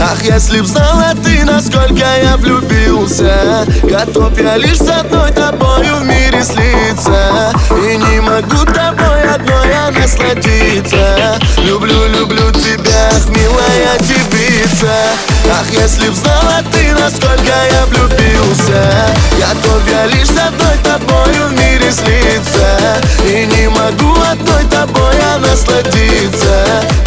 Ах, если б знала ты, насколько я влюбился, готов я лишь с одной тобою в мире слиться. И не могу тобой одной я насладиться. Люблю, люблю тебя, ах, милая девица. Ах, если б знала ты, насколько я влюбился, готов я лишь с одной тобою в мире слиться. И не могу одной тобой я насладиться.